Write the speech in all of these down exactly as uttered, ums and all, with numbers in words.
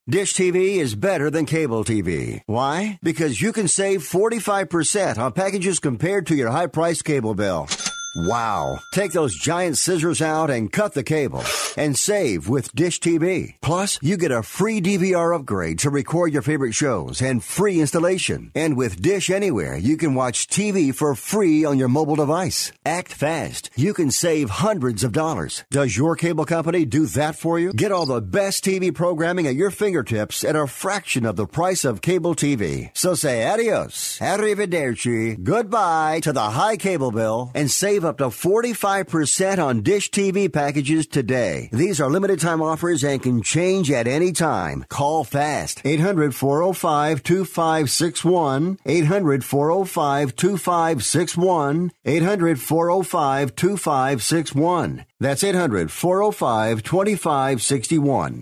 Dish T V is better than cable T V. Why? Because you can save forty-five percent on packages compared to your high-priced cable bill. Wow. Take those giant scissors out and cut the cable and save with Dish T V. Plus, you get a free D V R upgrade to record your favorite shows and free installation. And with Dish Anywhere, you can watch T V for free on your mobile device. Act fast. You can save hundreds of dollars. Does your cable company do that for you? Get all the best T V programming at your fingertips at a fraction of the price of cable T V. So say adios, arrivederci, goodbye to the high cable bill and save up to forty-five percent on Dish T V packages today. These are limited time offers and can change at any time. Call fast. eight hundred, four oh five, two five six one. eight hundred, four oh five, two five six one. eight hundred, four oh five, two five six one. That's eight hundred, four oh five, two five six one.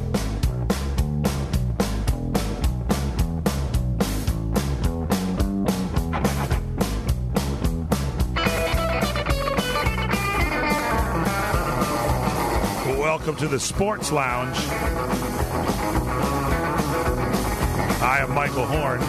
Welcome to the Sports Lounge. I am Michael Horn,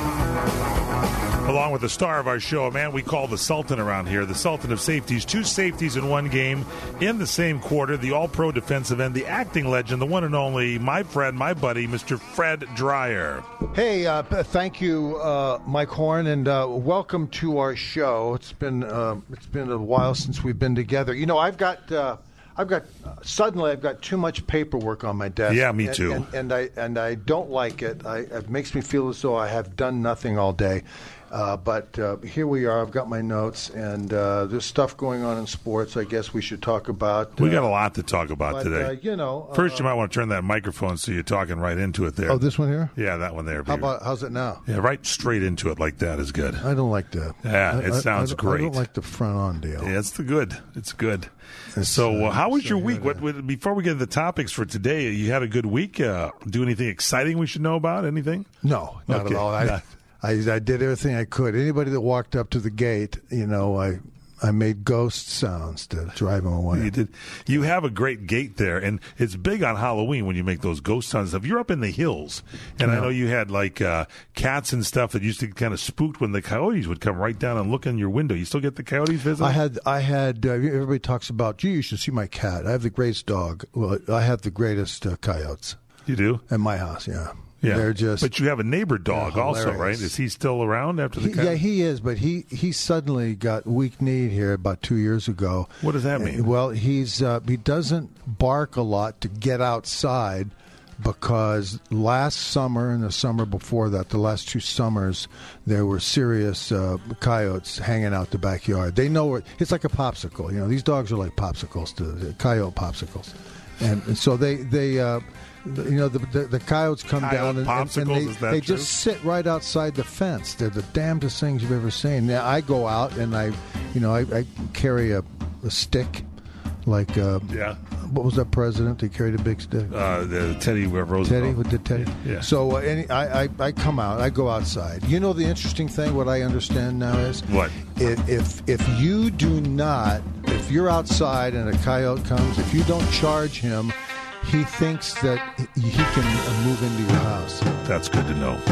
along with the star of our show, a man we call the Sultan around here, the Sultan of safeties. Two safeties in one game in the same quarter, the all-pro defensive end, the acting legend, the one and only, my friend, my buddy, Mister Fred Dreyer. Hey, uh, thank you, uh, Mike Horn, and uh, welcome to our show. It's been uh, it's been a while since we've been together. You know, I've got... Uh, I've got uh, suddenly I've got too much paperwork on my desk. Yeah, me too. And, and, and I and I don't like it. I, it makes me feel as though I have done nothing all day. Uh, but uh, here we are. I've got my notes, and uh, there's stuff going on in sports. I guess we should talk about. We uh, got a lot to talk about but, today. Uh, you know, first uh, you might want to turn that microphone so you're talking right into it there. Oh, this one here? Yeah, that one there. How about how's it now? Yeah, right straight into it like that is good. I don't like that. Yeah, it I, sounds I, I great. I don't like the front on deal. Yeah, it's the good. It's good. It's, so, uh, uh, how was so your week? good, What, uh, what before we get to the topics for today? You had a good week. Uh, do anything exciting we should know about? Anything? No, not Okay. at all. I, Not- I I did everything I could. Anybody that walked up to the gate, you know, I I made ghost sounds to drive them away. You did. You have a great gate there, and it's big on Halloween when you make those ghost sounds. If you're up in the hills, and I Yeah. know you had like uh, cats and stuff that used to kind of spook when the coyotes would come right down and look in your window. You still get the coyotes visit? I had I had uh, everybody talks about, gee, you should see my cat. I have the greatest dog. Well, I have the greatest uh, coyotes You do? at my house. Yeah, Yeah. they're just. But you have a neighbor dog They're also, right? hilarious. Is he still around after the He, coyote? yeah, he is, but he, he suddenly got weak kneed here about two years ago. What does that mean? Uh, Well, he's uh, he doesn't bark a lot to get outside because last summer and the summer before that, the last two summers, there were serious uh, coyotes hanging out the backyard. They know where it's like a popsicle. You know, these dogs are like popsicles to the coyote popsicles, and, and so they they. Uh, You know, the, the, the coyotes come Coyote down and, and, and popsicles, they, is that they true? just sit right outside the fence. They're the damnedest things you've ever seen. Now, I go out and I, you know, I, I carry a, a stick, like uh, Yeah. what was that president? They carried a big stick. Uh, the Teddy Roosevelt. Teddy, what did Teddy? Yeah. So uh, any, I, I, I come out, I go outside. You know, the interesting thing, what I understand now is What? If if, if you do not, if you're outside and a coyote comes, if you don't charge him, he thinks that he can move into your house. That's good to know.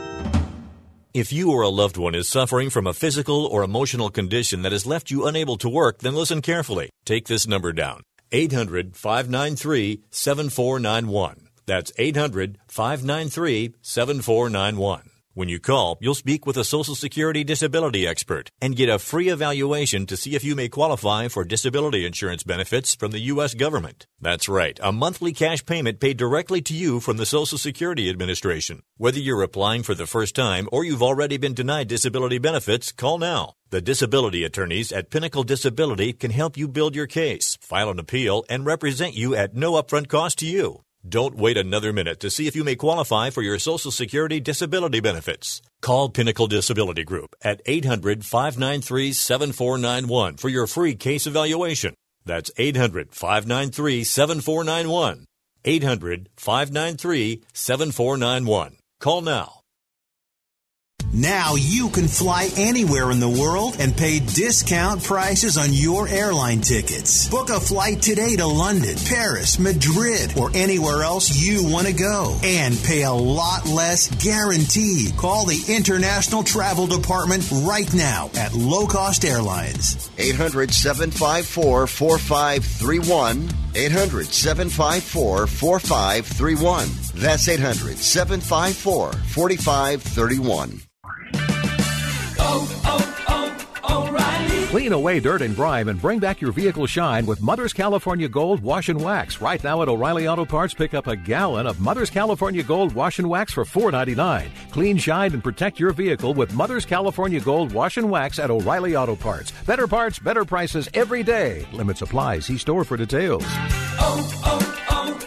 If you or a loved one is suffering from a physical or emotional condition that has left you unable to work, then listen carefully. Take this number down. eight hundred, five nine three, seven four nine one. That's eight hundred, five nine three, seven four nine one. When you call, you'll speak with a Social Security disability expert and get a free evaluation to see if you may qualify for disability insurance benefits from the U S government. That's right, a monthly cash payment paid directly to you from the Social Security Administration. Whether you're applying for the first time or you've already been denied disability benefits, call now. The disability attorneys at Pinnacle Disability can help you build your case, file an appeal, and represent you at no upfront cost to you. Don't wait another minute to see if you may qualify for your Social Security disability benefits. Call Pinnacle Disability Group at eight hundred, five nine three, seven four nine one for your free case evaluation. That's eight hundred, five nine three, seven four nine one. eight hundred, five nine three, seven four nine one. Call now. Now you can fly anywhere in the world and pay discount prices on your airline tickets. Book a flight today to London, Paris, Madrid, or anywhere else you want to go. And pay a lot less guaranteed. Call the International Travel Department right now at Low Cost Airlines. eight hundred, seven five four, four five three one. eight hundred, seven five four, four five three one. That's eight hundred, seven five four, four five three one. Oh, oh, oh, O'Reilly. Clean away dirt and grime and bring back your vehicle shine with Mother's California Gold Wash and Wax. Right now at O'Reilly Auto Parts, pick up a gallon of Mother's California Gold Wash and Wax for four ninety-nine. Clean, shine, and protect your vehicle with Mother's California Gold Wash and Wax at O'Reilly Auto Parts. Better parts, better prices every day. Limits apply. See store for details. Oh,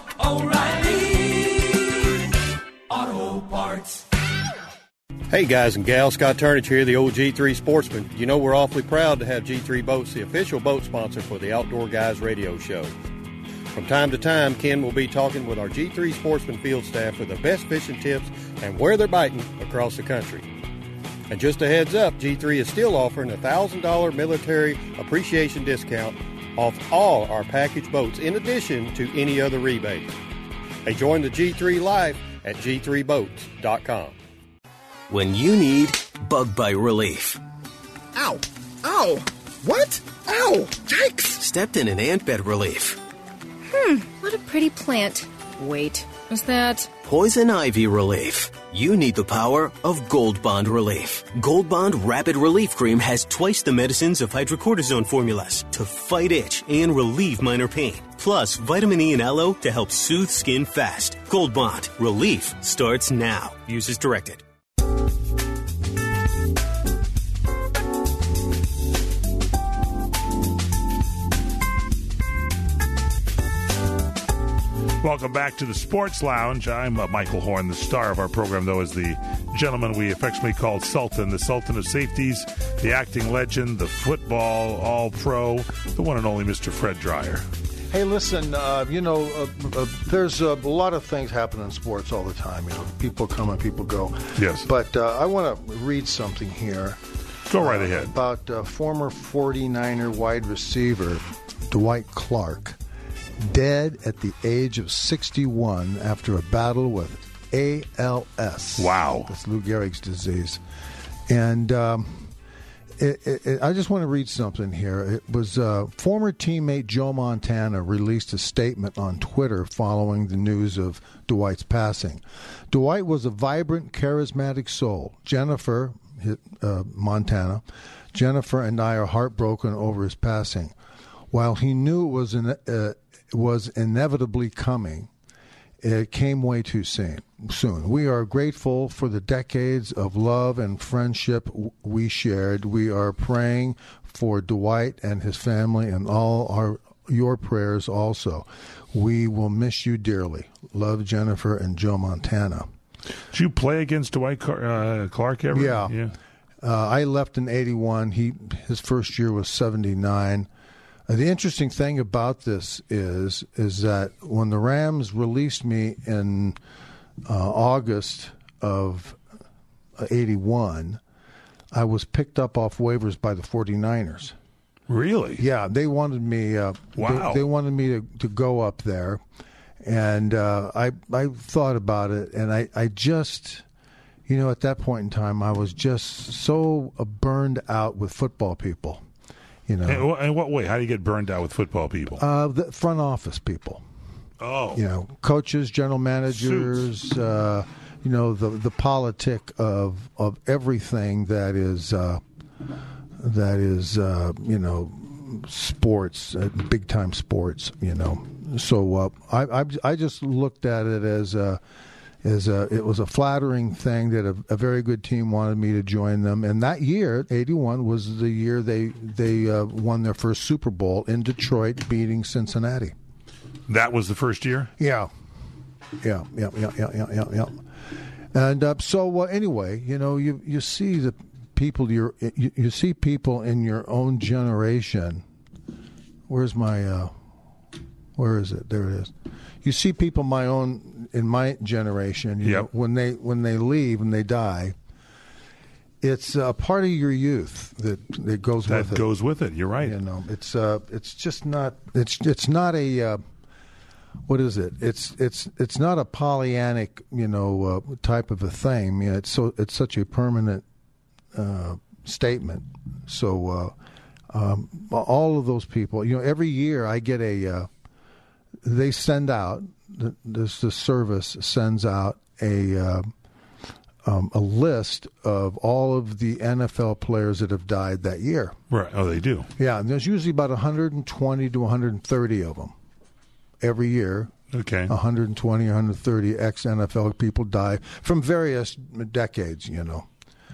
oh, oh, O'Reilly Auto Parts. Hey guys and gals, Scott Turnage here, the old G three Sportsman. You know we're awfully proud to have G three Boats, the official boat sponsor for the Outdoor Guys radio show. From time to time, Ken will be talking with our G three Sportsman field staff for the best fishing tips and where they're biting across the country. And just a heads up, G three is still offering a one thousand dollars military appreciation discount off all our package boats in addition to any other rebates. Hey, join the G three life at G three boats dot com. When you need bug bite relief. Ow! Ow! What? Ow! Yikes! Stepped in an ant bed relief. Hmm, what a pretty plant. Wait, is that... Poison ivy relief. You need the power of Gold Bond Relief. Gold Bond Rapid Relief Cream has twice the medicines of hydrocortisone formulas to fight itch and relieve minor pain. Plus, vitamin E and aloe to help soothe skin fast. Gold Bond Relief starts now. Use as directed. Welcome back to the Sports Lounge. I'm uh, Michael Horn. The star of our program, though, is the gentleman we affectionately call Sultan, the Sultan of Safeties, the acting legend, the football all-pro, the one and only Mister Fred Dreyer. Hey, listen, uh, you know, uh, uh, there's uh, a lot of things happen in sports all the time. You know, people come and people go. Yes. But uh, I want to read something here. Go right uh, ahead. About uh, former forty-niner wide receiver Dwight Clark, dead at the age of sixty-one after a battle with A L S. Wow. That's Lou Gehrig's disease. And um, it, it, it, I just want to read something here. It was uh, former teammate Joe Montana released a statement on Twitter following the news of Dwight's passing. Dwight was a vibrant, charismatic soul. Jennifer, uh, Montana, Jennifer and I are heartbroken over his passing. While he knew it was an uh, was inevitably coming, it came way too soon. Soon. We are grateful for the decades of love and friendship we shared. We are praying for Dwight and his family and all our your prayers also. We will miss you dearly. Love, Jennifer and Joe Montana. Did you play against Dwight uh, Clark ever? Yeah. yeah. Uh, I left in eighty-one. He his first year was seventy-nine. Uh, the interesting thing about this is is that when the Rams released me in uh, August of eighty-one, I was picked up off waivers by the forty-niners. Really? Yeah, they wanted me. Uh, wow. They, they wanted me to, to go up there, and uh, I I thought about it, and I, I just, you know, at that point in time, I was just so uh, burned out with football people. You know, in what way? How do you get burned out with football people? Uh, the front office people. Oh, you know, coaches, general managers. Uh, you know, the the politic of of everything that is uh, that is uh, you know, sports, uh, big time sports. You know, so uh, I, I I just looked at it as a. Is a, it was a flattering thing that a, a very good team wanted me to join them, and that year, eighty-one, was the year they they uh, won their first Super Bowl in Detroit, beating Cincinnati. That was the first year? Yeah, yeah, yeah, yeah, yeah, yeah, yeah. yeah. And uh, so uh, anyway, you know, you you see the people you you, you see people in your own generation. Where's my? Uh, where is it? There it is. You see people my own in my generation, you yep. know, when they when they leave and they die, it's a part of your youth that that goes that with it. That goes with it. You're right. You know, it's uh, it's just not it's it's not a uh, what is it? It's it's it's not a Pollyannic, you know, uh, type of a thing. You know, it's so it's such a permanent uh, statement. So uh, um, all of those people, you know, every year I get a uh, they send out this the service sends out a uh, um, a list of all of the N F L players that have died that year. Right. Oh, they do. Yeah, and there's usually about one hundred twenty to one hundred thirty of them every year. Okay. one hundred twenty, one hundred thirty ex-N F L people die from various decades, you know.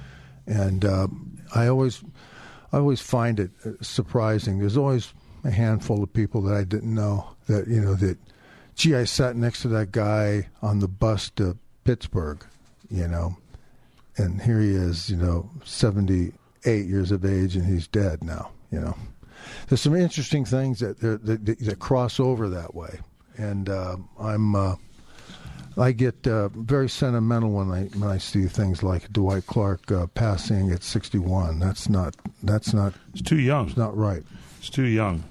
And uh, I always, I always find it surprising. There's always a handful of people that I didn't know that, you know, that, gee, I sat next to that guy on the bus to Pittsburgh, you know, and here he is, you know, seventy-eight years of age, and he's dead now, you know. There's some interesting things that that, that, that cross over that way, and uh, I'm uh, I get uh, very sentimental when I when I see things like Dwight Clark uh, passing at sixty-one. That's not that's not. It's too young. It's not right. It's too young.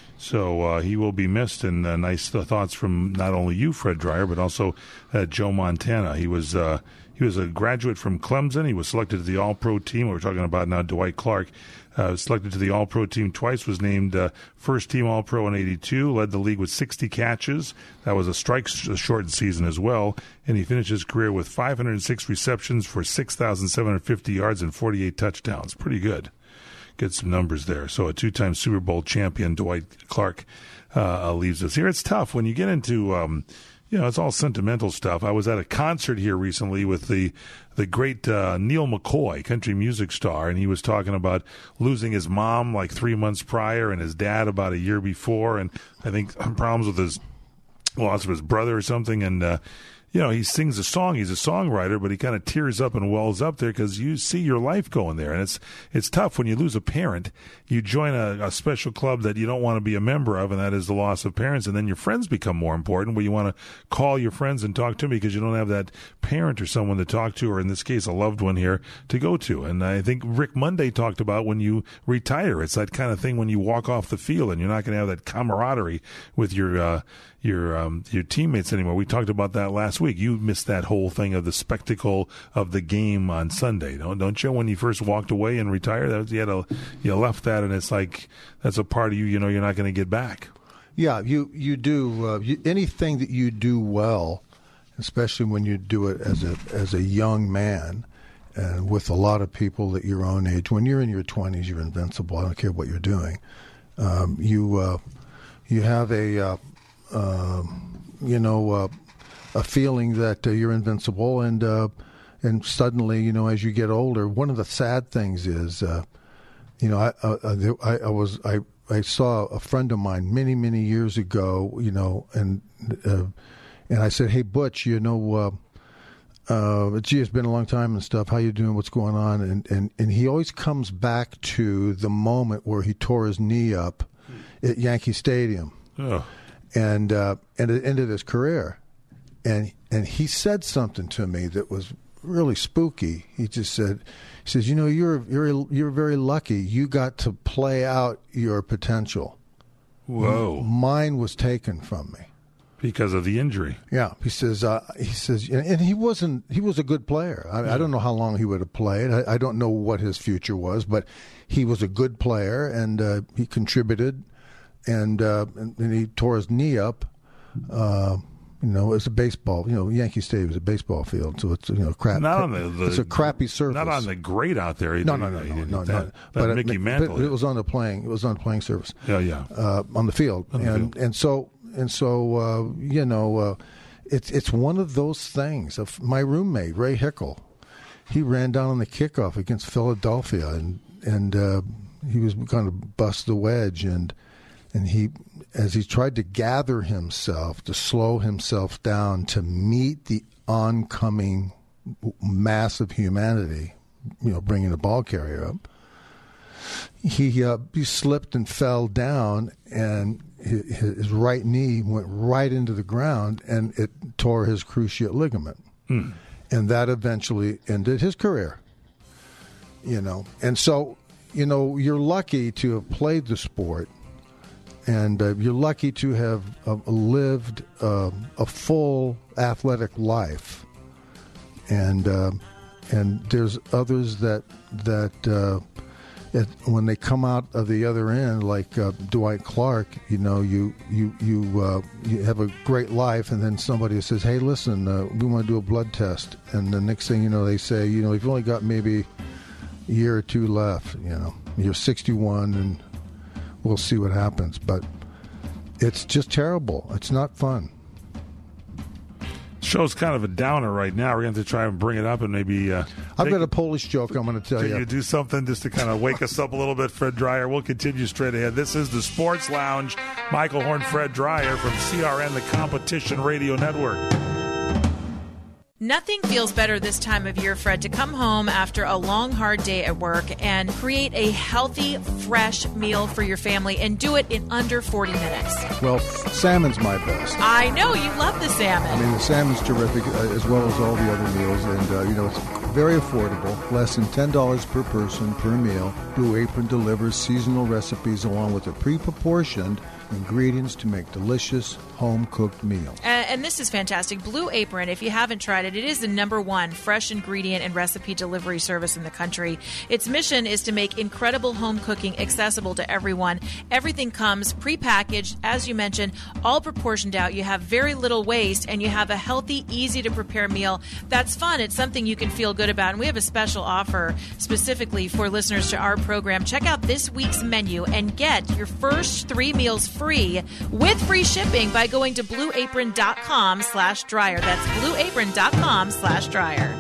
So uh, he will be missed, and uh, nice thoughts from not only you, Fred Dreyer, but also uh, Joe Montana. He was uh, he was a graduate from Clemson. He was selected to the All-Pro team. We're talking about now Dwight Clark. Uh, selected to the All-Pro team twice, was named uh, first-team All-Pro in eighty-two, led the league with sixty catches. That was a strike-shortened season as well, and he finished his career with five hundred six receptions for six thousand seven hundred fifty yards and forty-eight touchdowns. Pretty good. Get some numbers there. So a two-time Super Bowl champion, Dwight Clark, uh, leaves us here. It's tough when you get into, um, you know, it's all sentimental stuff. I was at a concert here recently with the the great uh, Neil McCoy, country music star, and he was talking about losing his mom like three months prior and his dad about a year before, and I think problems with his loss of his brother or something, and uh, you know, he sings a song. He's a songwriter, but he kind of tears up and wells up there because you see your life going there. And it's it's tough when you lose a parent. You join a, a special club that you don't want to be a member of, and that is the loss of parents. And then your friends become more important, where you want to call your friends and talk to them because you don't have that parent or someone to talk to, or in this case, a loved one here to go to. And I think Rick Monday talked about when you retire, it's that kind of thing when you walk off the field and you're not going to have that camaraderie with your uh, your um, your teammates anymore. We talked about that last week. You missed that whole thing of the spectacle of the game on Sunday, don't don't you? When you first walked away and retired, that was, you had a, you left that, and it's like that's a part of you. You know, you're not going to get back. Yeah, you you do uh, you, anything that you do well, especially when you do it as a as a young man, and with a lot of people that your own age. When you're in your twenties, you're invincible. I don't care what you're doing. Um, you uh, you have a uh, uh, you know. Uh, a feeling that uh, you're invincible, and uh, and suddenly, you know, as you get older, one of the sad things is, uh, you know, I, uh, I I was I I saw a friend of mine many many years ago, you know, and uh, and I said, hey Butch, you know, uh, uh, gee, it's been a long time and stuff. How you doing? What's going on? And and and he always comes back to the moment where he tore his knee up at Yankee Stadium, oh. and uh, and it ended his career. And and he said something to me that was really spooky. He just said, he says, you know, you're you're you're very lucky. You got to play out your potential. Whoa! Mine was taken from me because of the injury. Yeah, he says. Uh, he says, and he wasn't. He was a good player. I, yeah. I don't know how long he would have played. I, I don't know what his future was, but he was a good player, and uh, he contributed. And, uh, and and he tore his knee up. Uh, You know, it's a baseball. You know, Yankee Stadium is a baseball field, so it's you know crap. Not on the, the it's a crappy surface. Not on the grate out there. No, no, no, no, no, that, no. That but Mickey it, Mantle. But it was on the playing. It was on the playing surface. Yeah, yeah. Uh, on the field, on the and field. and so and so uh, you know, uh, it's it's one of those things. Of my roommate Ray Hickel, he ran down on the kickoff against Philadelphia, and and uh, he was going to bust the wedge, and and he. As he tried to gather himself, to slow himself down, to meet the oncoming mass of humanity, you know, bringing the ball carrier up, he uh, he slipped and fell down, and his, his right knee went right into the ground, and it tore his cruciate ligament, hmm. and that eventually ended his career. you know. And so, you know, you're lucky to have played the sport, and uh, you're lucky to have uh, lived uh, a full athletic life. And uh, and there's others that that uh, it, when they come out of the other end, like uh, Dwight Clark, you know, you you you uh, you have a great life, and then somebody says, "Hey, listen, uh, we want to do a blood test," and the next thing you know, they say, "You know, you've only got maybe a year or two left. You know, you're sixty-one, and we'll see what happens." But it's just terrible. It's not fun. Show's kind of a downer right now. We're going to have to try and bring it up and maybe... Uh, I've got a Polish joke I'm going to tell Can you. you do something just to kind of wake us up a little bit, Fred Dreyer? We'll continue straight ahead. This is the Sports Lounge. Michael Horn, Fred Dreyer from C R N, the Competition Radio Network. Nothing feels better this time of year, Fred, to come home after a long, hard day at work and create a healthy, fresh meal for your family and do it in under forty minutes. Well, salmon's my best. I know. You love the salmon. I mean, the salmon's terrific, uh, as well as all the other meals. And, uh, you know, it's very affordable, less than ten dollars per person per meal. Blue Apron delivers seasonal recipes along with a pre-proportioned ingredients to make delicious home-cooked meals. Uh, and this is fantastic. Blue Apron, if you haven't tried it, it is the number one fresh ingredient and recipe delivery service in the country. Its mission is to make incredible home cooking accessible to everyone. Everything comes prepackaged, as you mentioned, all proportioned out. You have very little waste, and you have a healthy, easy-to-prepare meal that's fun. It's something you can feel good about. And we have a special offer specifically for listeners to our program. Check out this week's menu and get your first three meals free with free shipping by going to blueapron.com slash dryer. That's blueapron.com slash dryer.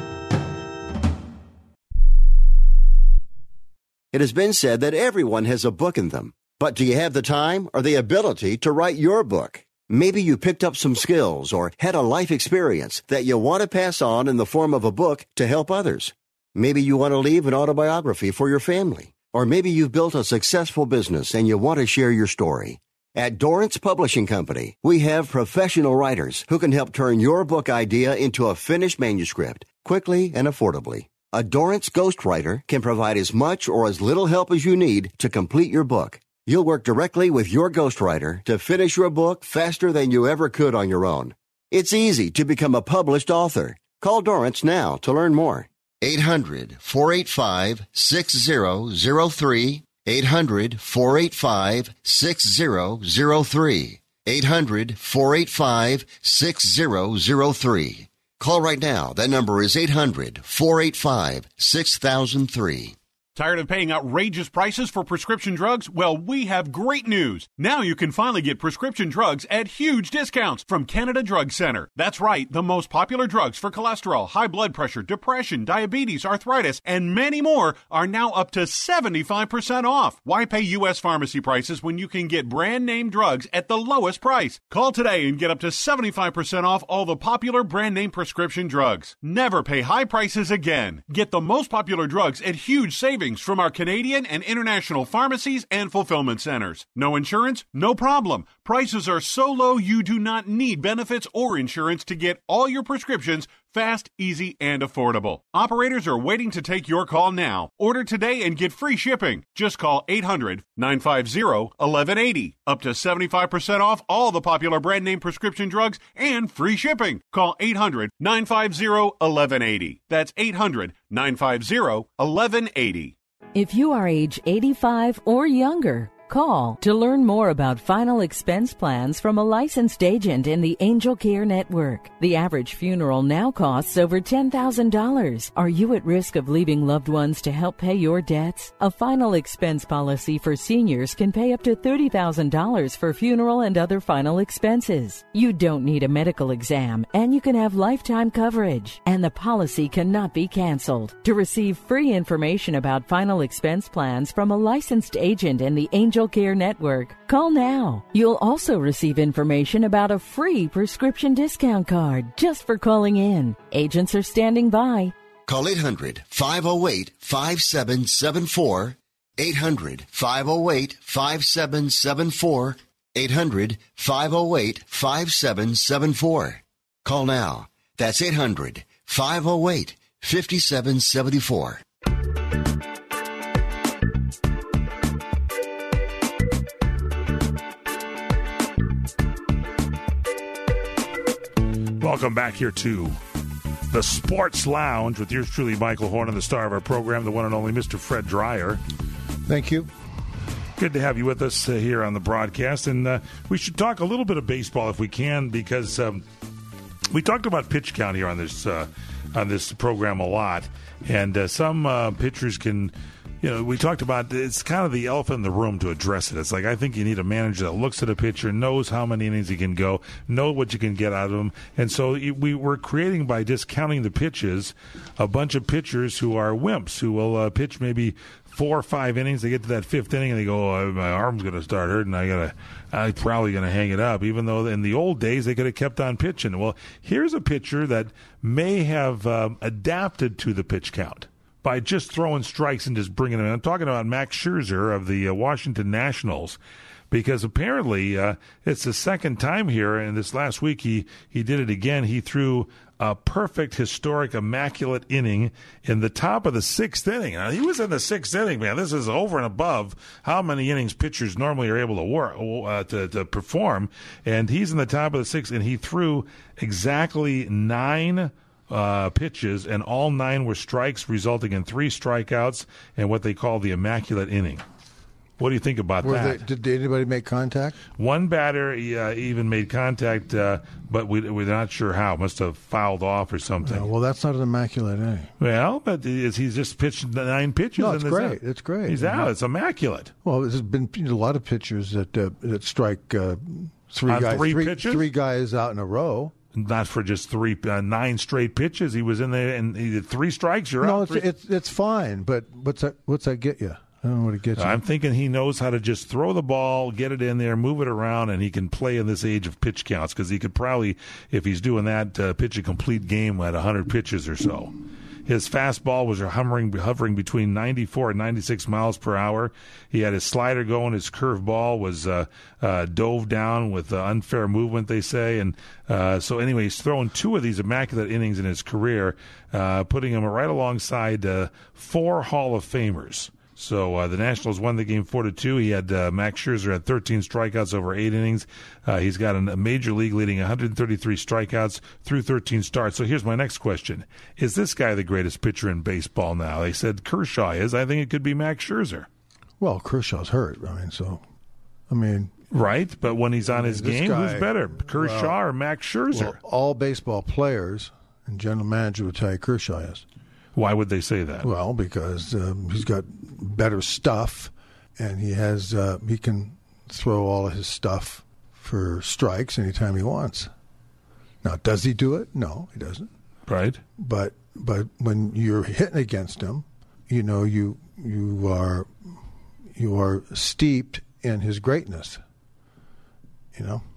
It has been said that everyone has a book in them. But do you have the time or the ability to write your book? Maybe you picked up some skills or had a life experience that you want to pass on in the form of a book to help others. Maybe you want to leave an autobiography for your family. Or maybe you've built a successful business and you want to share your story. At Dorrance Publishing Company, we have professional writers who can help turn your book idea into a finished manuscript quickly and affordably. A Dorrance ghostwriter can provide as much or as little help as you need to complete your book. You'll work directly with your ghostwriter to finish your book faster than you ever could on your own. It's easy to become a published author. Call Dorrance now to learn more. eight hundred, four eight five, six zero zero three. eight hundred, four eight five, six zero zero three. eight hundred, four eight five, six zero zero three. Call right now. That number is eight hundred, four eight five, six thousand three. Tired of paying outrageous prices for prescription drugs? Well, we have great news. Now you can finally get prescription drugs at huge discounts from Canada Drug Center. That's right, the most popular drugs for cholesterol, high blood pressure, depression, diabetes, arthritis, and many more are now up to seventy-five percent off. Why pay U S pharmacy prices when you can get brand name drugs at the lowest price? Call today and get up to seventy-five percent off all the popular brand name prescription drugs. Never pay high prices again. Get the most popular drugs at huge savings from our Canadian and international pharmacies and fulfillment centers. No insurance? No problem. Prices are so low you do not need benefits or insurance to get all your prescriptions fast, easy, and affordable. Operators are waiting to take your call now. Order today and get free shipping. Just call eight hundred, nine five zero, one one eight zero. Up to seventy-five percent off all the popular brand name prescription drugs and free shipping. Call eight hundred, nine five zero, one one eight zero. That's eight hundred, nine five zero, one one eight zero. If you are age eighty-five or younger, call to learn more about final expense plans from a licensed agent in the Angel Care Network. The average funeral now costs over ten thousand dollars. Are you at risk of leaving loved ones to help pay your debts? A final expense policy for seniors can pay up to thirty thousand dollars for funeral and other final expenses. You don't need a medical exam, and you can have lifetime coverage, and the policy cannot be canceled. To receive free information about final expense plans from a licensed agent in the Angel Care Network, call now. You'll also receive information about a free prescription discount card just for calling in. Agents are standing by. Call eight hundred, five oh eight, five seven seven four. eight hundred, five oh eight, five seven seven four. eight hundred, five oh eight, five seven seven four. Call now. That's eight hundred, five oh eight, five seven seven four. Welcome back here to the Sports Lounge with yours truly, Michael Horn, and the star of our program, the one and only Mister Fred Dreyer. Thank you. Good to have you with us uh, here on the broadcast. And uh, we should talk a little bit of baseball if we can, because um, we talked about pitch count here on this uh, on this program a lot. And uh, some uh, pitchers can, you know, we talked about it's kind of the elephant in the room to address it. It's like I think you need a manager that looks at a pitcher, knows how many innings he can go, know what you can get out of him. And so we were creating, by discounting the pitches, a bunch of pitchers who are wimps, who will uh, pitch maybe four or five innings. They get to that fifth inning and they go, oh, my arm's going to start hurting. I gotta, I'm probably going to hang it up. Even though in the old days they could have kept on pitching. Well, here's a pitcher that may have um, adapted to the pitch count by just throwing strikes and just bringing them in. I'm talking about Max Scherzer of the uh, Washington Nationals, because apparently uh, it's the second time here, and this last week he, he did it again. He threw a perfect, historic, immaculate inning in the top of the sixth inning. Now, he was in the sixth inning, man. This is over and above how many innings pitchers normally are able to work uh, to, to perform. And he's in the top of the sixth, and he threw exactly nine uh, pitches, and all nine were strikes, resulting in three strikeouts and what they call the immaculate inning. What do you think about Were that? They, did anybody make contact? One batter uh, even made contact, uh, but we, we're not sure how. Must have fouled off or something. Uh, well, that's not an immaculate inning. Well, but is he's just pitched nine pitches? No, it's and great. Out. It's great. He's out. It's immaculate. Well, there's been a lot of pitchers that uh, that strike uh, three On guys, three three, pitches? three guys out in a row. Not for just three, uh, nine straight pitches. He was in there and he did three strikes. You're no, out. No, it's, it's it's fine. But what's that? What's that get you? I don't know what it gets you. I'm thinking he knows how to just throw the ball, get it in there, move it around, and he can play in this age of pitch counts, because he could probably, if he's doing that, uh, pitch a complete game at one hundred pitches or so. His fastball was hovering, hovering between ninety-four and ninety-six miles per hour. He had his slider going. His curveball was uh, uh, dove down with uh, unfair movement, they say. And uh, so anyway, he's thrown two of these immaculate innings in his career, uh, putting him right alongside uh, four Hall of Famers. So uh, the Nationals won the game four to two. He had uh, Max Scherzer had thirteen strikeouts over eight innings. Uh, he's got a major league leading one hundred thirty-three strikeouts through thirteen starts. So here's my next question: is this guy the greatest pitcher in baseball now? They said Kershaw is. I think it could be Max Scherzer. Well, Kershaw's hurt. I mean, so I mean, right? But when he's on his game, guy, who's better, Kershaw well, or Max Scherzer? Well, all baseball players and general manager would tell you Kershaw is. Why would they say that? Well, because um, he's got better stuff, and he has uh, he can throw all of his stuff for strikes anytime he wants. Now, does he do it? No, he doesn't. Right. But but when you're hitting against him, you know you you are you are steeped in his greatness. You know,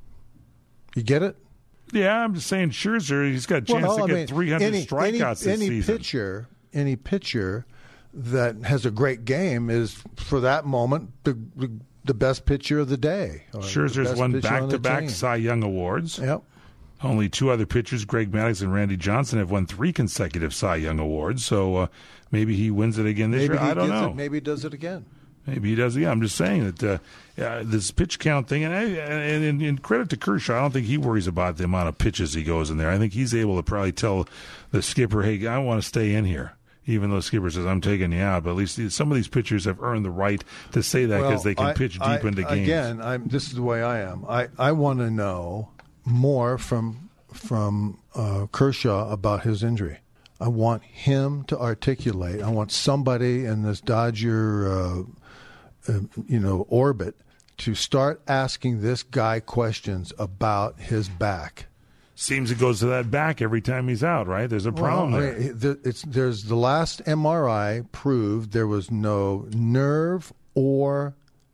you get it. Yeah, I'm just saying Scherzer, he's got a chance well, to I get mean, three hundred any, strikeouts any, this any season. Pitcher, any pitcher that has a great game is, for that moment, the the best pitcher of the day. Scherzer's won back-to-back Cy Young Awards. Yep. Only two other pitchers, Greg Maddux and Randy Johnson, have won three consecutive Cy Young Awards. So uh, maybe he wins it again this maybe year. He I don't gets know. It, maybe he does it again. Maybe he does. Yeah, I'm just saying that uh, uh, this pitch count thing, and, and, and, and credit to Kershaw, I don't think he worries about the amount of pitches he goes in there. I think he's able to probably tell the skipper, hey, I want to stay in here, even though the skipper says, I'm taking you out. But at least some of these pitchers have earned the right to say that because well, they can I, pitch deep I, into games. Again, I'm, this is the way I am. I, I want to know more from, from uh, Kershaw about his injury. I want him to articulate. I want somebody in this Dodger uh, Uh, you know, orbit to start asking this guy questions about his back. Seems it goes to that back every time he's out, right? There's a problem well, there. I mean, it's, there's the last M R I proved there was no nerve or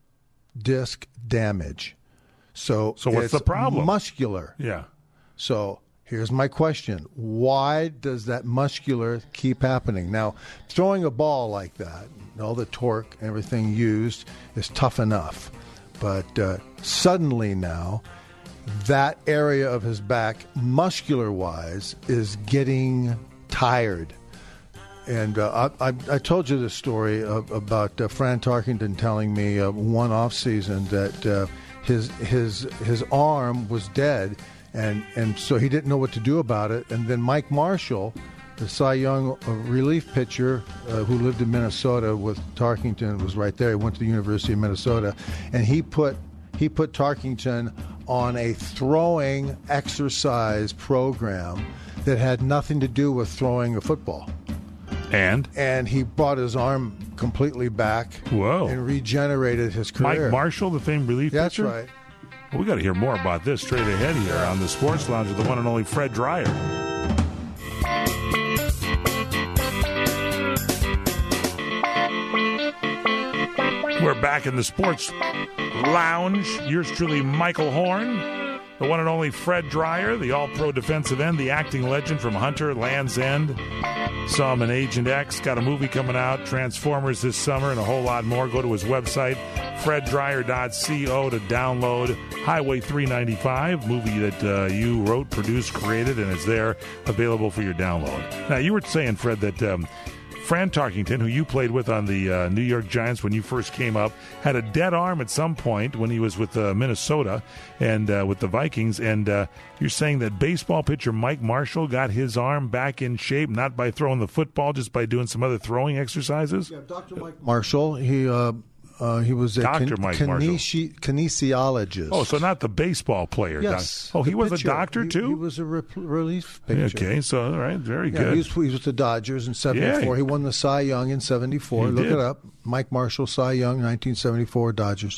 disc damage. So, so what's it's the problem? Muscular. Yeah. So here's my question. Why does that muscular keep happening? Now, throwing a ball like that, all the torque, everything used is tough enough. But uh, suddenly now, that area of his back, muscular-wise, is getting tired. And uh, I, I, I told you this story of, about uh, Fran Tarkenton telling me uh, one off season that uh, his his his arm was dead, and and so he didn't know what to do about it. And then Mike Marshall, the Cy Young uh, relief pitcher uh, who lived in Minnesota with Tarkington, was right there. He went to the University of Minnesota, and he put he put Tarkington on a throwing exercise program that had nothing to do with throwing a football. And? And he brought his arm completely back. Whoa. And regenerated his career. Mike Marshall, the famed relief That's pitcher? right. Well, we got to hear more about this straight ahead here on the Sports Lounge with the one and only Fred Dreyer. We're back in the Sports Lounge. Yours truly, Michael Horn, the one and only Fred Dreyer, the all-pro defensive end, the acting legend from Hunter, Land's End. Saw him in Agent X, got a movie coming out, Transformers this summer, and a whole lot more. Go to his website, fred dreyer dot co, to download Highway three ninety-five, movie that uh, you wrote, produced, created, and is there available for your download. Now, you were saying, Fred, that um, Fran Tarkington, who you played with on the uh, New York Giants when you first came up, had a dead arm at some point when he was with uh, Minnesota and uh, with the Vikings. And uh, you're saying that baseball pitcher Mike Marshall got his arm back in shape, not by throwing the football, just by doing some other throwing exercises? Yeah, Doctor Mike Marshall, he uh, uh, he was a Doctor Mike kinesi- kinesiologist. Oh, so not the baseball player. Yes. Doc- oh, he the was pitcher. a doctor, he, too? He was a re- relief pitcher. Okay, so, all right, very yeah, good. He was, he was with the Dodgers in seventy-four. Yeah. He won the Cy Young in seventy-four. He Look did. it up. Mike Marshall, Cy Young, nineteen seventy-four, Dodgers.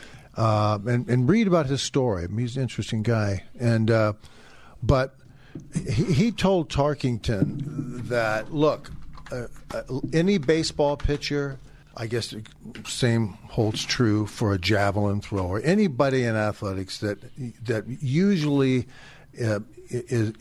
Uh, and, and read about his story. I mean, he's an interesting guy. And uh, But he, he told Tarkington that, look, uh, uh, any baseball pitcher, I guess the same holds true for a javelin thrower. Anybody in athletics that that usually uh, is,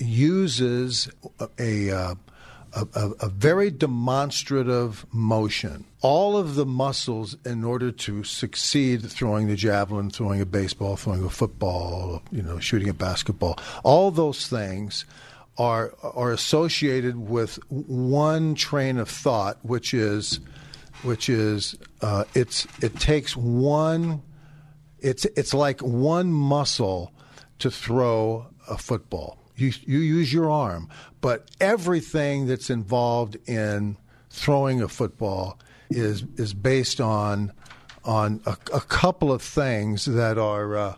uses a, uh, a, a a very demonstrative motion. All of the muscles in order to succeed throwing the javelin, throwing a baseball, throwing a football, you know, shooting a basketball. All those things are are associated with one train of thought, which is. Which is uh, it's it takes one it's it's like one muscle to throw a football. You you use your arm, but everything that's involved in throwing a football is is based on on a, a couple of things that are uh,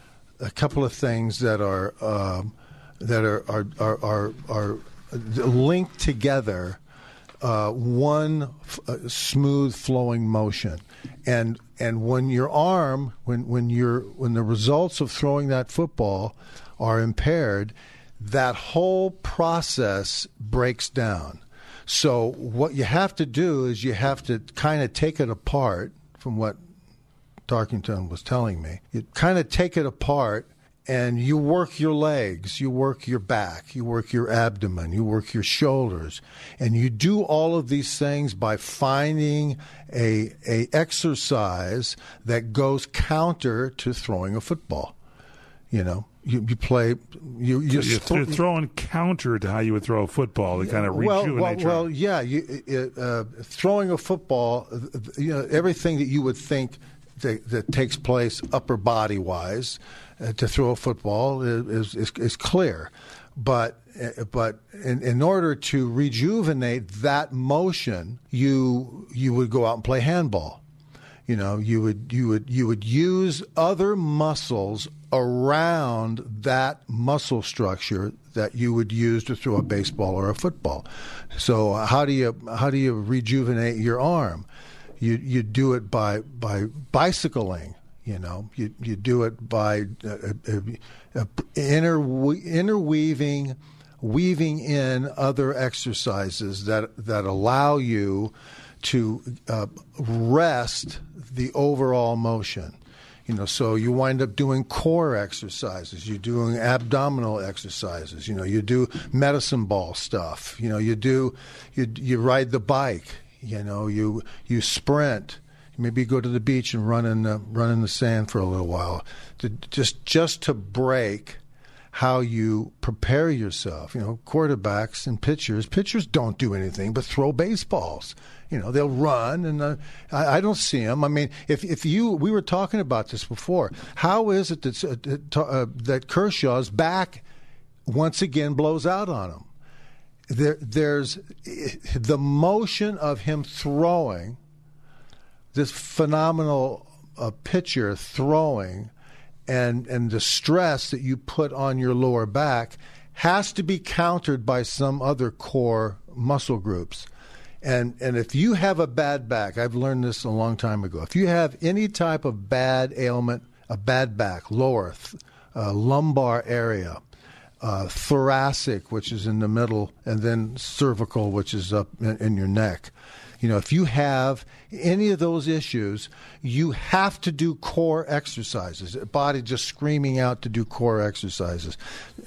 a couple of things that are um, that are are are, are, are linked together. Uh, one f- uh, smooth flowing motion, and and when your arm, when when you're when the results of throwing that football are impaired, that whole process breaks down. So what you have to do is you have to kind of take it apart. From what Tarkington was telling me, you kind of take it apart. And you work your legs, you work your back, you work your abdomen, you work your shoulders. And you do all of these things by finding a, a exercise that goes counter to throwing a football. You know, you, you play... You, you so you're, th- you're throwing counter to how you would throw a football to kind of well, rejuvenate well, your... well, yeah. You, uh, throwing a football, you know, everything that you would think that, that takes place upper body-wise... Uh, to throw a football is is, is clear, but uh, but in, in order to rejuvenate that motion, you you would go out and play handball. You know, you would you would you would use other muscles around that muscle structure that you would use to throw a baseball or a football. So how do you how do you rejuvenate your arm? You you do it by by bicycling. You know, you you do it by uh, uh, uh, inter, interweaving, weaving in other exercises that that allow you to uh, rest the overall motion. You know, so you wind up doing core exercises. You're doing abdominal exercises. You know, you do medicine ball stuff. You know, you do you you ride the bike. You know, you you sprint. Maybe go to the beach and run in the run in the sand for a little while, to, just just to break how you prepare yourself. You know, quarterbacks and pitchers, pitchers don't do anything but throw baseballs. You know, they'll run, and uh, I, I don't see them. I mean, if if you, we were talking about this before. How is it that uh, uh, that Kershaw's back once again blows out on him? There, there's the motion of him throwing, this phenomenal uh, pitcher throwing, and and the stress that you put on your lower back has to be countered by some other core muscle groups. And and if you have a bad back, I've learned this a long time ago. If you have any type of bad ailment, a bad back, lower, uh, lumbar area, uh, thoracic, which is in the middle, and then cervical, which is up in, in your neck. You know, if you have any of those issues, you have to do core exercises. The body just screaming out to do core exercises.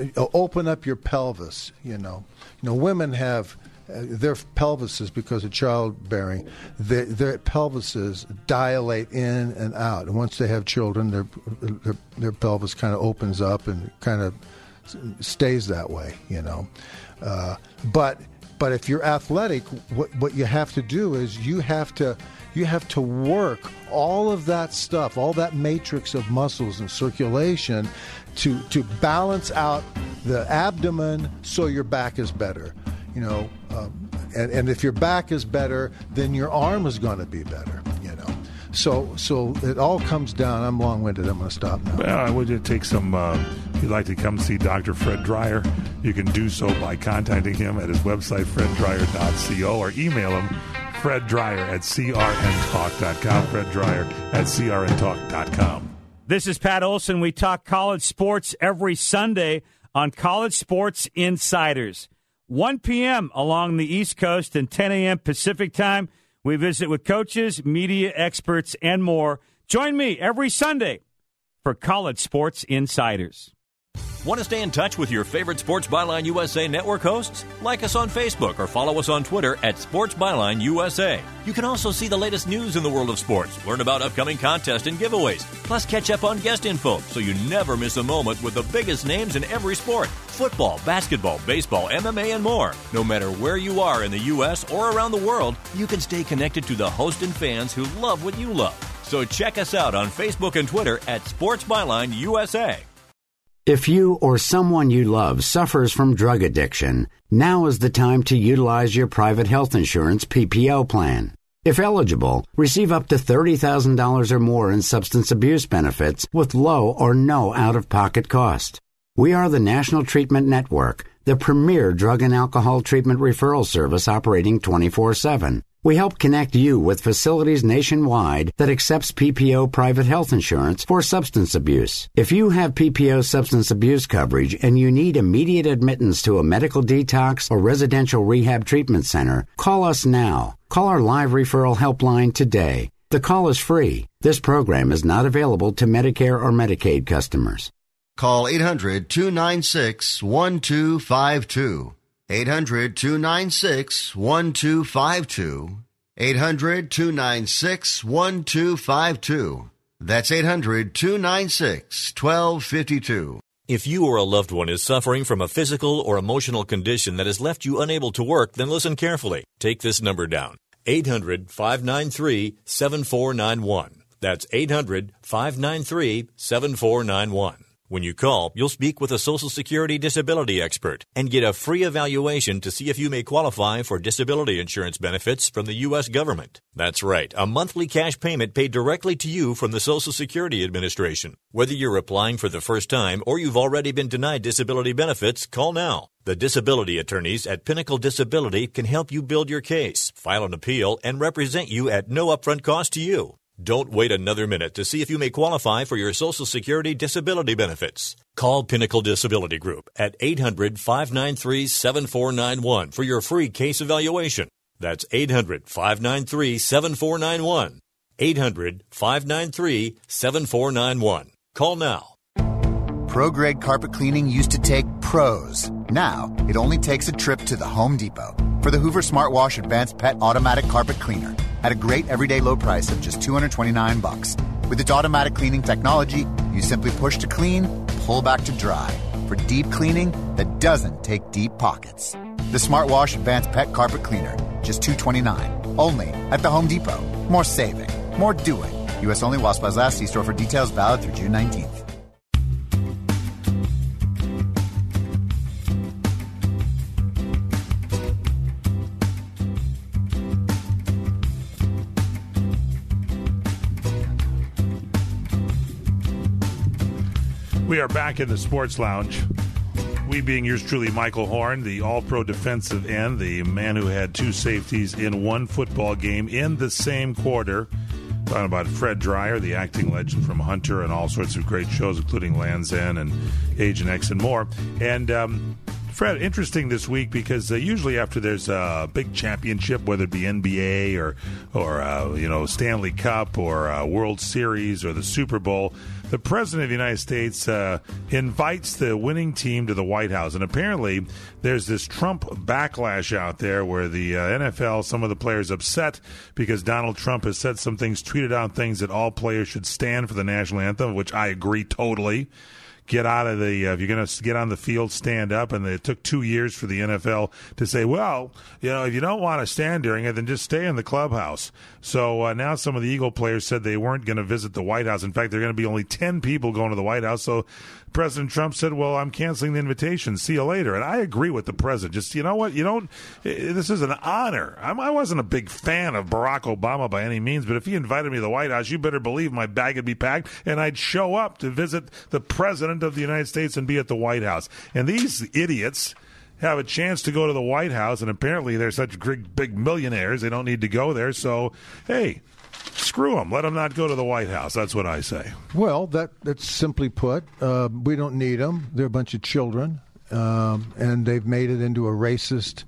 Open up your pelvis. You know, you know, women have. Uh, their pelvises, because of childbearing, their, their pelvises dilate in and out. And once they have children, their their, their pelvis kind of opens up and kind of stays that way, you know. Uh, but but if you're athletic, what what you have to do is you have to you have to work all of that stuff, all that matrix of muscles and circulation, to to balance out the abdomen so your back is better. You know, um, and, and if your back is better, then your arm is going to be better, you know. So so it all comes down. I'm long-winded. I'm going to stop now. Well, I would take some, uh, if you'd like to come see Doctor Fred Dreyer, you can do so by contacting him at his website, fred dreyer dot co, or email him, freddryer at c r n talk dot com, freddryer at c r n talk dot com. This is Pat Olson. We talk college sports every Sunday on College Sports Insiders. one p.m. along the East Coast and ten a.m. Pacific time. We visit with coaches, media experts, and more. Join me every Sunday for College Sports Insiders. Want to stay in touch with your favorite Sports Byline U S A network hosts? Like us on Facebook or follow us on Twitter at Sports Byline U S A. You can also see the latest news in the world of sports, learn about upcoming contests and giveaways, plus catch up on guest info so you never miss a moment with the biggest names in every sport. Football, basketball, baseball, M M A, and more. No matter where you are in the U S or around the world, you can stay connected to the host and fans who love what you love. So check us out on Facebook and Twitter at Sports Byline U S A. If you or someone you love suffers from drug addiction, now is the time to utilize your private health insurance P P O plan. If eligible, receive up to thirty thousand dollars or more in substance abuse benefits with low or no out-of-pocket cost. We are the National Treatment Network, the premier drug and alcohol treatment referral service operating twenty-four seven. We help connect you with facilities nationwide that accepts P P O private health insurance for substance abuse. If you have P P O substance abuse coverage and you need immediate admittance to a medical detox or residential rehab treatment center, call us now. Call our live referral helpline today. The call is free. This program is not available to Medicare or Medicaid customers. Call eight hundred, two nine six, one two five two. eight hundred, two nine six, one two five two. eight hundred, two nine six, one two five two. That's eight hundred, two nine six, one two five two. If you or a loved one is suffering from a physical or emotional condition that has left you unable to work, then listen carefully. Take this number down. eight hundred, five nine three, seven four nine one. That's eight hundred, five nine three, seven four nine one. When you call, you'll speak with a Social Security disability expert and get a free evaluation to see if you may qualify for disability insurance benefits from the U S government. That's right, a monthly cash payment paid directly to you from the Social Security Administration. Whether you're applying for the first time or you've already been denied disability benefits, call now. The disability attorneys at Pinnacle Disability can help you build your case, file an appeal, and represent you at no upfront cost to you. Don't wait another minute to see if you may qualify for your Social Security disability benefits. Call Pinnacle Disability Group at eight hundred, five nine three, seven four nine one for your free case evaluation. That's eight hundred, five nine three, seven four nine one. eight hundred, five nine three, seven four nine one. Call now. ProGrade carpet cleaning used to take pros. Now, it only takes a trip to the Home Depot for the Hoover Smart Wash Advanced Pet Automatic Carpet Cleaner at a great everyday low price of just two hundred twenty-nine bucks. With its automatic cleaning technology, you simply push to clean, pull back to dry. for deep cleaning that doesn't take deep pockets. The Smartwash Advanced Pet Carpet Cleaner, just two hundred twenty-nine dollars. Only at the Home Depot. More saving, more doing. U S only while supplies last. See store for details. Valid through June nineteenth. We are back in the Sports Lounge. We being yours truly, Michael Horn, the all-pro defensive end, the man who had two safeties in one football game in the same quarter. Talking about Fred Dreyer, the acting legend from Hunter and all sorts of great shows, including Land's End and Agent X and more. And um, Fred, interesting this week because uh, usually after there's a big championship, whether it be N B A or, or uh, you know, Stanley Cup or uh, World Series or the Super Bowl, the President of the United States uh, invites the winning team to the White House. And apparently there's this Trump backlash out there where the uh, N F L, some of the players upset because Donald Trump has said some things, tweeted out things that all players should stand for the national anthem, which I agree totally. Get out of the, uh, if you're going to get on the field, stand up. And it took two years for the N F L to say, well, you know, if you don't want to stand during it, then just stay in the clubhouse. So uh, now some of the Eagle players said they weren't going to visit the White House. In fact, there are going to be only ten people going to the White House. So President Trump said, well, I'm canceling the invitation. See you later. And I agree with the president. Just, you know what? You don't, this is an honor. I'm, I wasn't a big fan of Barack Obama by any means, but if he invited me to the White House, you better believe my bag would be packed and I'd show up to visit the president of the United States and be at the White House. And these idiots have a chance to go to the White House, and apparently they're such big, big millionaires, they don't need to go there. So, hey, screw them. Let them not go to the White House. That's what I say. Well, that that's simply put. Uh, we don't need them. They're a bunch of children, um, and they've made it into a racist,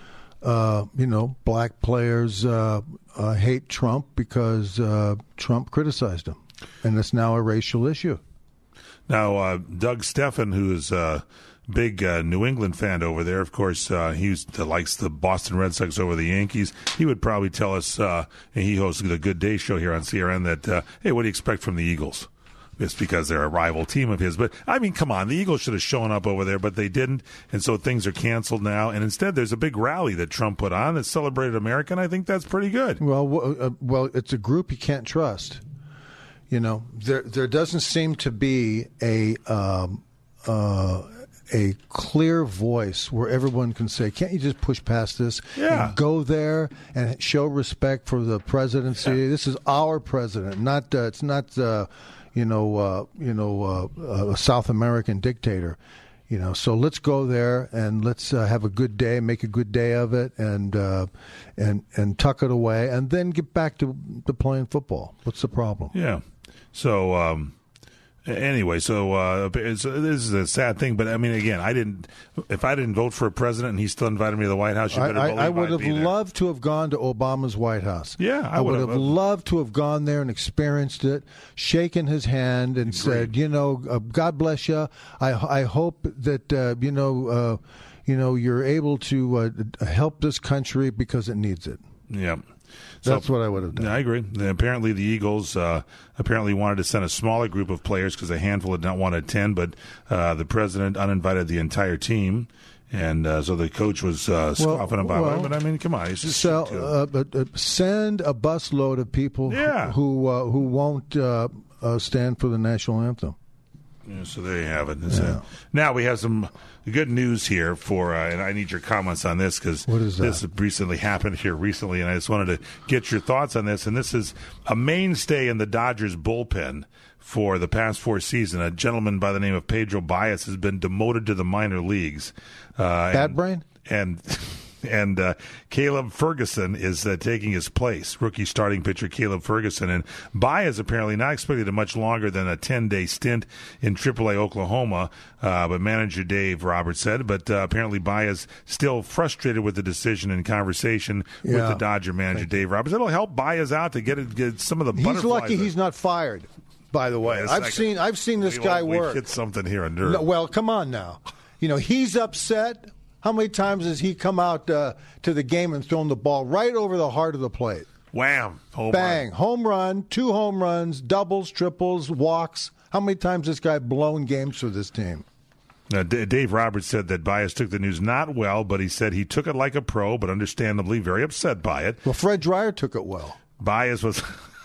uh, you know, black players uh, uh, hate Trump because uh, Trump criticized them, and it's now a racial issue. Now, uh, Doug Steffen, who is a big uh, New England fan over there, of course, uh, he used to, likes the Boston Red Sox over the Yankees. He would probably tell us, uh, and he hosts the Good Day show here on C R N, that, uh, hey, what do you expect from the Eagles? It's because they're a rival team of his. But, I mean, come on, the Eagles should have shown up over there, but they didn't, and so things are canceled now. And instead, there's a big rally that Trump put on that celebrated America, and I think that's pretty good. Well, uh, well, it's a group you can't trust. You know, there there doesn't seem to be a um, uh, a clear voice where everyone can say, can't you just push past this yeah. and go there and show respect for the presidency? Yeah. This is our president, not uh, it's not uh, you know uh, you know uh, a South American dictator. You know, so let's go there and let's uh, have a good day, make a good day of it, and uh, and and tuck it away, and then get back to, to playing football. What's the problem? Yeah. So um, anyway, so uh, it's, this is a sad thing, but I mean, again, I didn't. If I didn't vote for a president and he still invited me to the White House, you better I, believe I, I would I'd have be there. loved to have gone to Obama's White House. Yeah, I, I would have have loved to have gone there and experienced it, shaken his hand, and Agreed. said, you know, uh, God bless you. I I hope that uh, you know uh, you know you're able to uh, help this country because it needs it. Yeah. That's so, what I would have done. I agree. Apparently, the Eagles uh, apparently wanted to send a smaller group of players because a handful did not want to attend, but uh, the president uninvited the entire team, and uh, so the coach was uh, scoffing well, about well, it. But I mean, come on, it's just so, uh, but, uh, send a busload of people yeah. who uh, who won't uh, uh, stand for the national anthem. Yeah, so there you have it. Yeah. Uh, now we have some good news here for, uh, and I need your comments on this because this recently happened here recently, and I just wanted to get your thoughts on this. And this is a mainstay in the Dodgers bullpen for the past four seasons. A gentleman by the name of Pedro Baez has been demoted to the minor leagues. Uh, Bad and, brain? And... And uh, Caleb Ferguson is uh, taking his place, rookie starting pitcher Caleb Ferguson. And Baez apparently not expected a much longer than a ten-day stint in triple A Oklahoma, uh, but manager Dave Roberts said. But uh, apparently Baez still frustrated with the decision and conversation yeah. with the Dodger manager Thank Dave Roberts. It'll help Baez out to get, it, get some of the He's butterflies. lucky he's not fired, by the way. Yes, I've I seen can, I've seen this we, guy we work. hit something here under. No, well, come on now. You know, he's upset. How many times has he come out uh, to the game and thrown the ball right over the heart of the plate? Wham! Home Bang! run. Home run, two home runs, doubles, triples, walks. How many times has this guy blown games for this team? Uh, D- Dave Roberts said that Baez took the news not well, but he said he took it like a pro, but understandably very upset by it. Well, Fred Dreyer took it well. Baez was...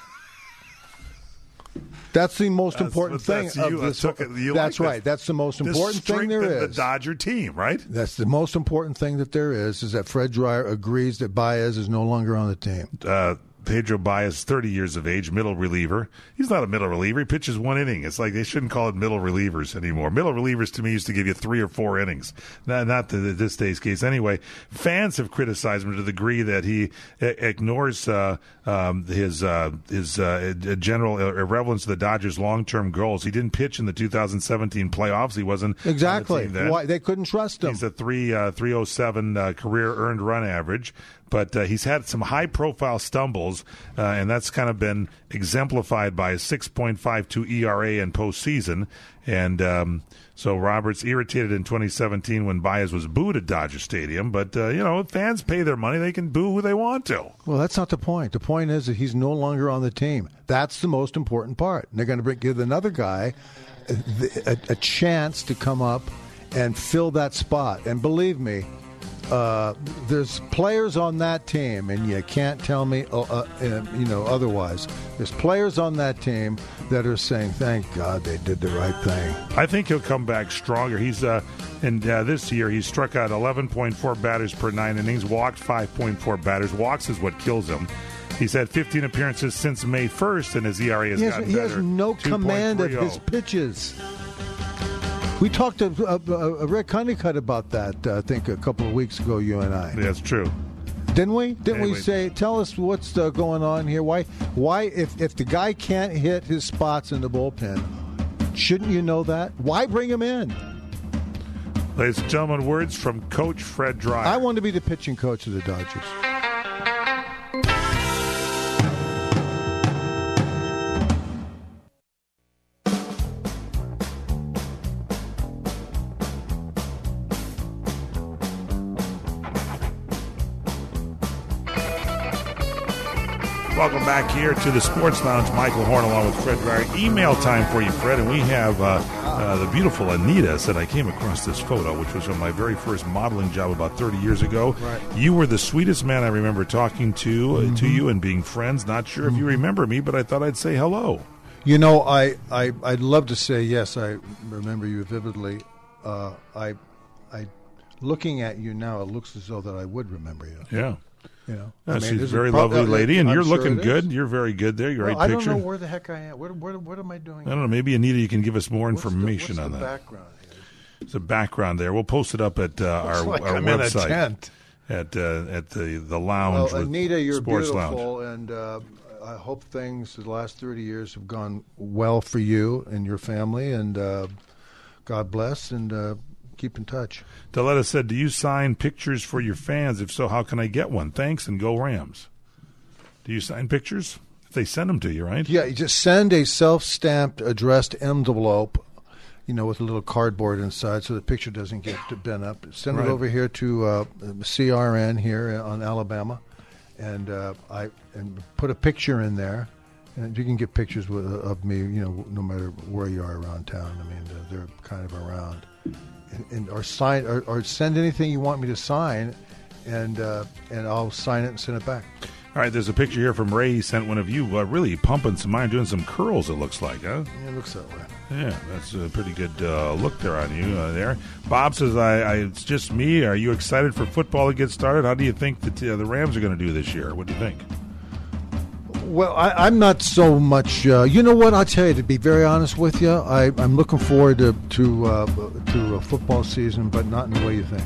That's the most that's, important thing. That's, you, of this, it, you that's like right. this, that's the most important thing there is. The Dodger team, right? That's the most important thing that there is, is that Fred Dreyer agrees that Baez is no longer on the team. Uh, Pedro Baez, thirty years of age, middle reliever. He's not a middle reliever. He pitches one inning. It's like they shouldn't call it middle relievers anymore. Middle relievers to me used to give you three or four innings. Not, not the, this day's case. Anyway, fans have criticized him to the degree that he ignores uh, um, his uh, his uh, general irrelevance to the Dodgers' long-term goals. He didn't pitch in the two thousand seventeen playoffs. He wasn't exactly. On the team then. Why they couldn't trust him. He's a three uh, three oh seven uh, career earned run average. But uh, he's had some high-profile stumbles, uh, and that's kind of been exemplified by a six point five two E R A in postseason. And um, so Roberts irritated in twenty seventeen when Baez was booed at Dodger Stadium. But, uh, you know, fans pay their money. They can boo who they want to. Well, that's not the point. The point is that he's no longer on the team. That's the most important part. And they're going to give another guy a, a, a chance to come up and fill that spot. And believe me, Uh, there's players on that team, and you can't tell me, uh, uh, you know, otherwise. There's players on that team that are saying, "Thank God they did the right thing." I think he'll come back stronger. He's uh, and uh, this year he struck out eleven point four batters per nine innings, walked five point four batters. Walks is what kills him. He's had fifteen appearances since May first, and his E R A has he has, gotten he better. has no command of his pitches. We talked to uh, uh, Rick Honeycutt about that, uh, I think, a couple of weeks ago, you and I. That's true. Didn't we? Didn't anyway. we say, tell us what's uh, going on here? Why, Why, if, if the guy can't hit his spots in the bullpen, shouldn't you know that? Why bring him in? Ladies and gentlemen, words from Coach Fred Dreyer. I want to be the pitching coach of the Dodgers. Welcome back here to the Sports Lounge. Michael Horn along with Fred Dreyer. Email time for you, Fred. And we have uh, uh, the beautiful Anita said, I came across this photo, which was from my very first modeling job about thirty years ago. Right. You were the sweetest man I remember talking to, uh, mm-hmm. to you and being friends. Not sure mm-hmm. if you remember me, but I thought I'd say hello. You know, I, I, I'd love to say, yes, I remember you vividly. Uh, I, I, looking at you now, it looks as though that I would remember you. Yeah. You know, uh, I mean, she's a is very prob- lovely lady, and I'm you're sure looking it good. is. You're very good there. You're well, right I picture. don't know where the heck I am. What, what, what am I doing? I don't know. Maybe, Anita, you can give us more what's information the, on what's the that. background here? There's a background there. We'll post it up at uh, our, like our I'm website. In a tent. At uh, at the the lounge. Well, with Anita, you're Sports beautiful, Lounge. and uh, I hope things the last thirty years have gone well for you and your family, and uh, God bless, and uh, keep in touch. Deletta said, do you sign pictures for your fans? If so, how can I get one? Thanks, and go Rams. Do you sign pictures? If they send them to you, right? Yeah, you just send a self-stamped addressed envelope, you know, with a little cardboard inside so the picture doesn't get bent up. Send Right. it over here to uh, C R N here on Alabama, and uh, I and put a picture in there. And you can get pictures with, of me, you know, no matter where you are around town. I mean, they're, they're kind of around. And, and or sign or, or send anything you want me to sign, and uh, and I'll sign it and send it back. All right, there's a picture here from Ray. He sent one of you uh, really pumping some iron, doing some curls, it looks like, huh? Yeah, it looks that way. Yeah, that's a pretty good uh, look there on you uh, there. Bob says, I, I, it's just me. Are you excited for football to get started? How do you think that uh, the Rams are going to do this year? What do you think? Well, I, I'm not so much. Uh, you know what? I'll tell you. To be very honest with you, I, I'm looking forward to to uh, to a football season, but not in the way you think.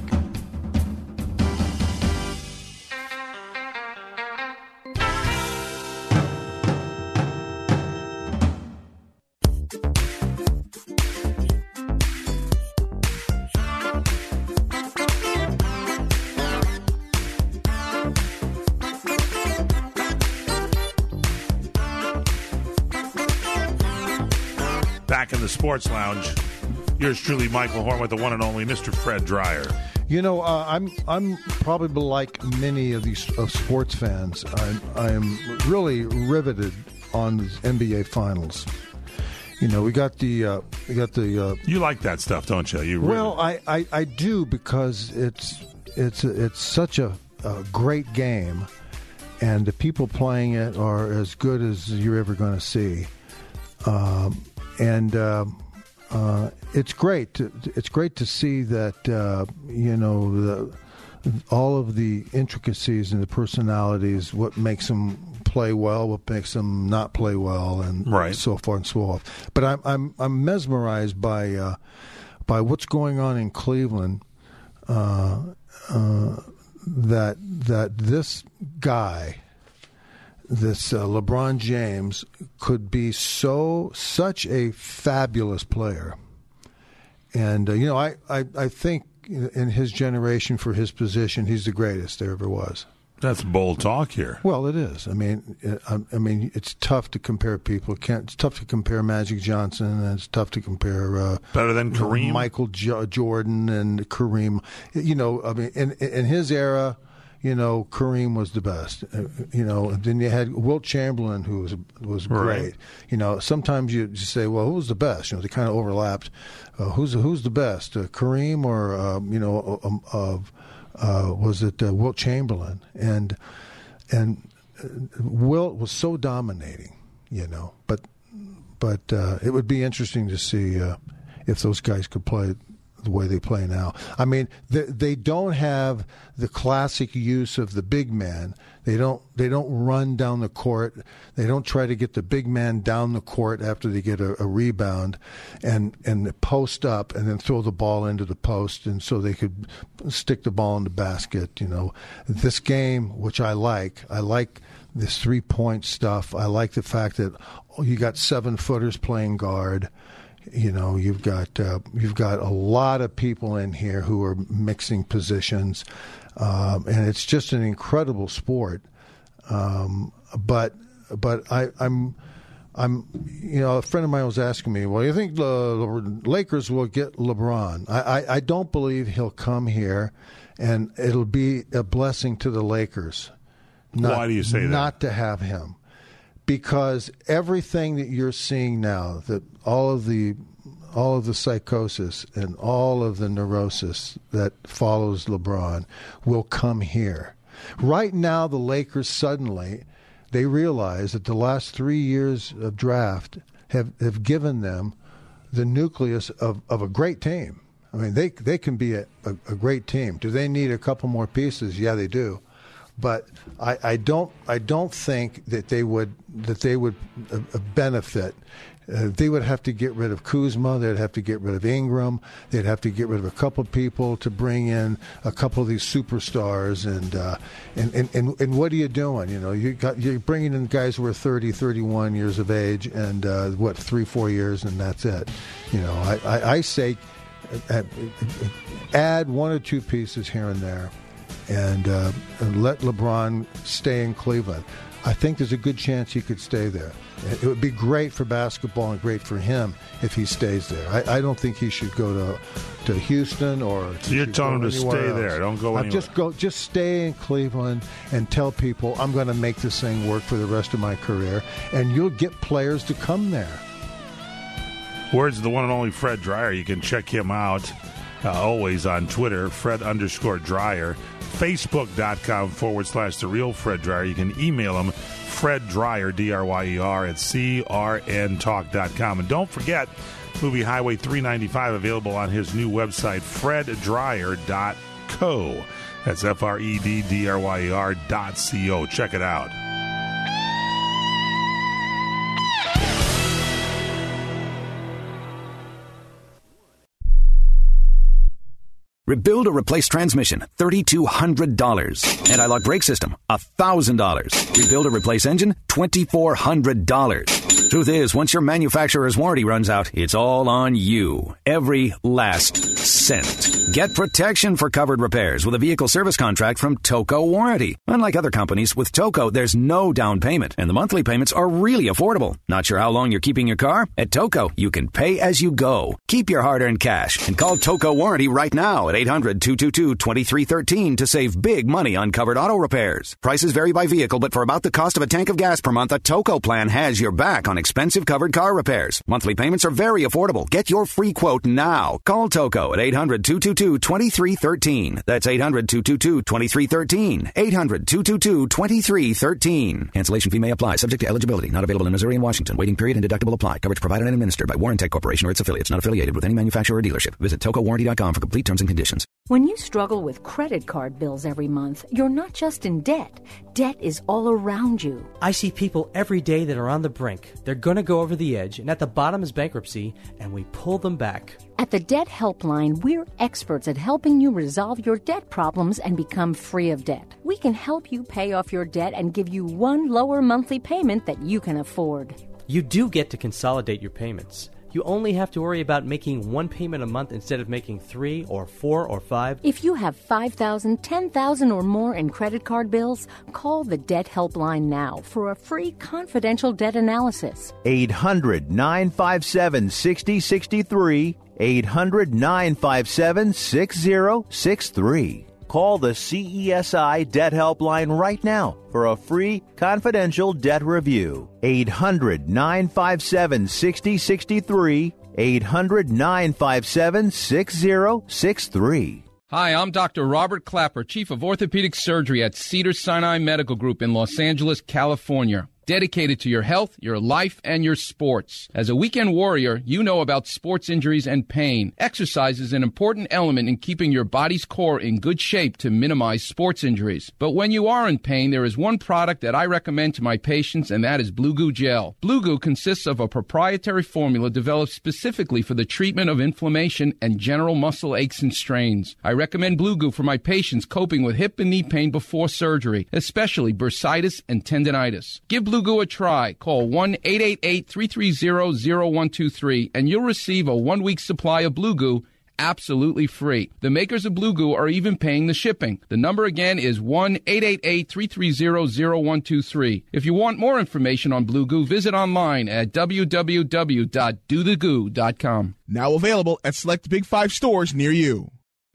Back in the Sports Lounge, yours truly, Michael Horn, with the one and only Mister Fred Dreyer. You know, uh, I'm I'm probably like many of these uh, sports fans. I'm I'm really riveted on the N B A Finals. You know, we got the uh, we got the. Uh, you like that stuff, don't you? You really... well, I, I, I do because it's it's it's such a, a great game, and the people playing it are as good as you're ever going to see, um, and uh, uh, it's great. To, it's great to see that uh, you know the, all of the intricacies and the personalities, what makes them play well, what makes them not play well, and right. so far and so forth. But I'm I'm I'm mesmerized by uh, by what's going on in Cleveland. Uh, uh, that that this guy, this uh, LeBron James, could be so such a fabulous player, and uh, you know I, I I think in his generation, for his position, he's the greatest there ever was. That's bold talk here. Well, it is. I mean, I, I mean, it's tough to compare people. Can't, it's tough to compare Magic Johnson, and it's tough to compare uh, better than Kareem, Michael J- Jordan, and Kareem. You know, I mean, in in his era, you know, Kareem was the best. Uh, you know, and then you had Wilt Chamberlain, who was was great. Right. You know, sometimes you just say, well, who was the best? You know, they kind of overlapped. Uh, who's who's the best, uh, Kareem or uh, you know of. Uh, uh, Uh, was it uh, Wilt Chamberlain, and and uh, Wilt was so dominating, you know. But but uh, it would be interesting to see uh, if those guys could play the way they play now. I mean, they, they don't have the classic use of the big man. They don't they don't run down the court. They don't try to get the big man down the court after they get a, a rebound and and post up and then throw the ball into the post, and so they could stick the ball in the basket. You know, this game, which I like, I like this three point stuff. I like the fact that you got seven footers playing guard. You know, you've got uh, you've got a lot of people in here who are mixing positions, um, and it's just an incredible sport. Um, but but I, I'm I'm you know, a friend of mine was asking me, well, you think the, the Lakers will get LeBron? I, I I don't believe he'll come here, and it'll be a blessing to the Lakers. Not, Why do you say that? Not to have him. Because everything that you're seeing now, that all of the all of the psychosis and all of the neurosis that follows LeBron will come here. Right now, the Lakers suddenly, they realize that the last three years of draft have, have given them the nucleus of, of a great team. I mean, they they can be a, a, a great team. Do they need a couple more pieces? Yeah, they do. But I, I don't. I don't think that they would that they would uh, benefit. Uh, they would have to get rid of Kuzma. They'd have to get rid of Ingram. They'd have to get rid of a couple of people to bring in a couple of these superstars. And uh, and, and, and and what are you doing? You know, you got you're bringing in guys who are thirty, thirty-one years of age, and uh, what three, four years, and that's it. You know, I, I, I say uh, add one or two pieces here and there. And, uh, and let LeBron stay in Cleveland. I think there's a good chance he could stay there. It would be great for basketball and great for him if he stays there. I, I don't think he should go to to Houston or. So you're telling him to stay else. there. Don't go anywhere. Just go. Just stay in Cleveland and tell people I'm going to make this thing work for the rest of my career, and you'll get players to come there. Words of the one and only Fred Dreyer. You can check him out uh, always on Twitter, Fred underscore Dreyer. Facebook.com forward slash The Real Fred Dreyer. You can email him, Fred Dreyer, D R Y E R, at C R N talk dot com. And don't forget, movie Highway three ninety-five available on his new website, fred dreyer dot co. That's F R E D D R Y E R dot C O. Check it out. Rebuild or replace transmission, three thousand two hundred dollars. Anti-lock brake system, one thousand dollars. Rebuild or replace engine, two thousand four hundred dollars. Truth is, once your manufacturer's warranty runs out, it's all on you. Every last cent. Get protection for covered repairs with a vehicle service contract from Toco Warranty. Unlike other companies, with Toco, there's no down payment, and the monthly payments are really affordable. Not sure how long you're keeping your car? At Toco, you can pay as you go. Keep your hard-earned cash and call Toco Warranty right now at at eight hundred, two two two, two three one three to save big money on covered auto repairs. Prices vary by vehicle, but for about the cost of a tank of gas per month, a Toco plan has your back on expensive covered car repairs. Monthly payments are very affordable. Get your free quote now. Call Toco at eight hundred, two two two, two three one three. That's eight hundred, two two two, two three one three. eight hundred, two two two, two three one three. Cancellation fee may apply, subject to eligibility. Not available in Missouri and Washington. Waiting period and deductible apply. Coverage provided and administered by Warrantech Corporation or its affiliates. Not affiliated with any manufacturer or dealership. Visit toco warranty dot com for complete terms and conditions. When you struggle with credit card bills every month, you're not just in debt. Debt is all around you. I see people every day that are on the brink. They're going to go over the edge, and at the bottom is bankruptcy, and we pull them back. At the Debt Helpline, we're experts at helping you resolve your debt problems and become free of debt. We can help you pay off your debt and give you one lower monthly payment that you can afford. You do get to consolidate your payments. You only have to worry about making one payment a month instead of making three or four or five. If you have five thousand dollars, ten thousand dollars or more in credit card bills, call the Debt Helpline now for a free confidential debt analysis. eight hundred, nine five seven, six zero six three. eight hundred, nine five seven, six zero six three. Call the C E S I Debt Helpline right now for a free confidential debt review. eight hundred, nine five seven, six zero six three. eight hundred, nine five seven, six zero six three. Hi, I'm Doctor Robert Clapper, Chief of Orthopedic Surgery at Cedars-Sinai Medical Group in Los Angeles, California. Dedicated to your health, your life, and your sports. As a weekend warrior, you know about sports injuries and pain. Exercise is an important element in keeping your body's core in good shape to minimize sports injuries. But when you are in pain, there is one product that I recommend to my patients, and that is Blue Goo Gel. Blue Goo consists of a proprietary formula developed specifically for the treatment of inflammation and general muscle aches and strains. I recommend Blue Goo for my patients coping with hip and knee pain before surgery, especially bursitis and tendinitis. Give Blue Blue Goo a try. Call one eight eight eight, three three zero, zero one two three and you'll receive a one-week supply of Blue Goo absolutely free. The makers of Blue Goo are even paying the shipping. The number again is one eight eight eight, three three zero, zero one two three. If you want more information on Blue Goo, visit online at w w w dot do the goo dot com. Now available at select Big Five stores near you.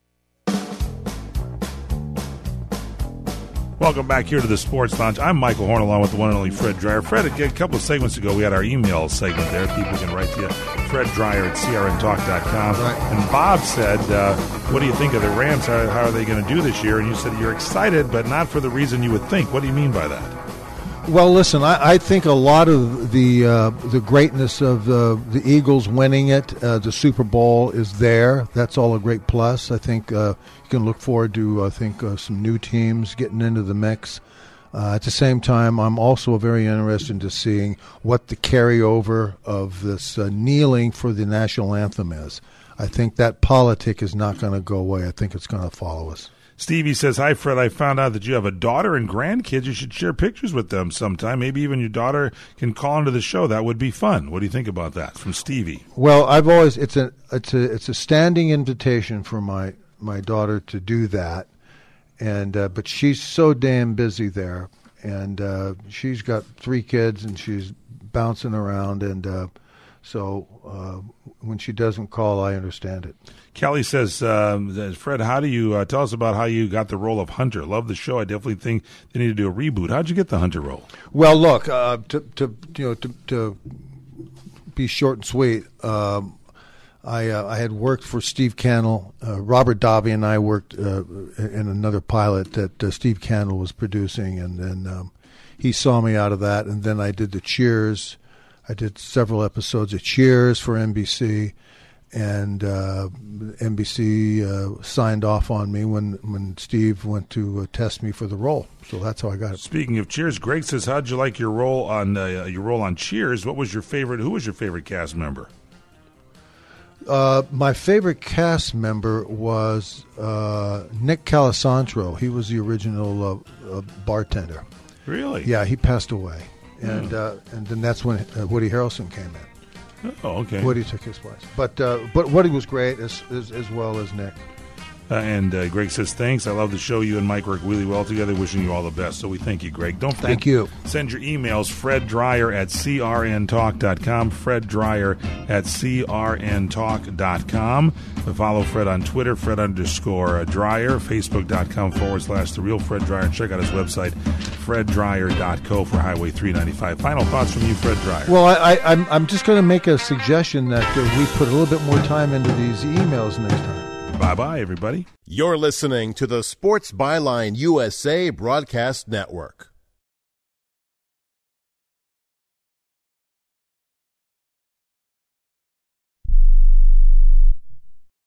Welcome back here to the Sports Lounge. I'm Michael Horn, along with the one and only Fred Dreyer. Fred, a couple of segments ago, we had our email segment there. People can write to you, Fred Dreyer at c r n talk dot com. Right. And Bob said, uh, what do you think of the Rams? How, how are they going to do this year? And you said you're excited, but not for the reason you would think. What do you mean by that? Well, listen, I, I think a lot of the uh, the greatness of uh, the Eagles winning it, uh, the Super Bowl, is there. That's all a great plus. I think uh, you can look forward to, I think, uh, some new teams getting into the mix. Uh, at the same time, I'm also very interested in seeing what the carryover of this uh, kneeling for the national anthem is. I think that politic is not going to go away. I think it's going to follow us. Stevie says, hi, Fred. I found out that you have a daughter and grandkids. You should share pictures with them sometime. Maybe even your daughter can call into the show. That would be fun. What do you think about that? From Stevie. Well, I've always it's a it's a it's a standing invitation for my, my daughter to do that, and uh, but she's so damn busy there, and uh, she's got three kids and she's bouncing around, and uh, so uh, when she doesn't call, I understand it. Kelly says, uh, Fred, how do you uh, tell us about how you got the role of Hunter? Love the show. I definitely think they need to do a reboot. How'd you get the Hunter role? Well, look, uh, to, to you know to, to be short and sweet, um, I uh, I had worked for Steve Cannell. Uh, Robert Davi and I worked uh, in another pilot that uh, Steve Cannell was producing, and then um, he saw me out of that, and then I did the Cheers. I did several episodes of Cheers for N B C. And uh, N B C uh, signed off on me when, when Steve went to uh, test me for the role. So that's how I got it. Speaking of Cheers, Greg says, how'd you like your role on uh, your role on Cheers? What was your favorite? Who was your favorite cast member? Uh, my favorite cast member was uh, Nick Calisantro. He was the original uh, uh, bartender. Really? Yeah, he passed away, and Hmm. uh, and then that's when uh, Woody Harrelson came in. Oh, okay. Woody took his place, but uh, but Woody was great as, as as well as Nick. Uh, and uh, Greg says, thanks. I love the show. You and Mike work really well together. Wishing you all the best. So we thank you, Greg. Don't Thank you. Send your emails, Fred Dreyer at C R N talk dot com, Fred Dreyer at C R N talk dot com. Follow Fred on Twitter, Fred underscore Dreyer, Facebook.com forward slash The Real Fred Dreyer. And check out his website, fred dreyer dot co for Highway three ninety-five. Final thoughts from you, Fred Dreyer. Well, I, I, I'm, I'm just going to make a suggestion that uh, we put a little bit more time into these emails next time. Bye-bye, everybody. You're listening to the Sports Byline U S A Broadcast Network.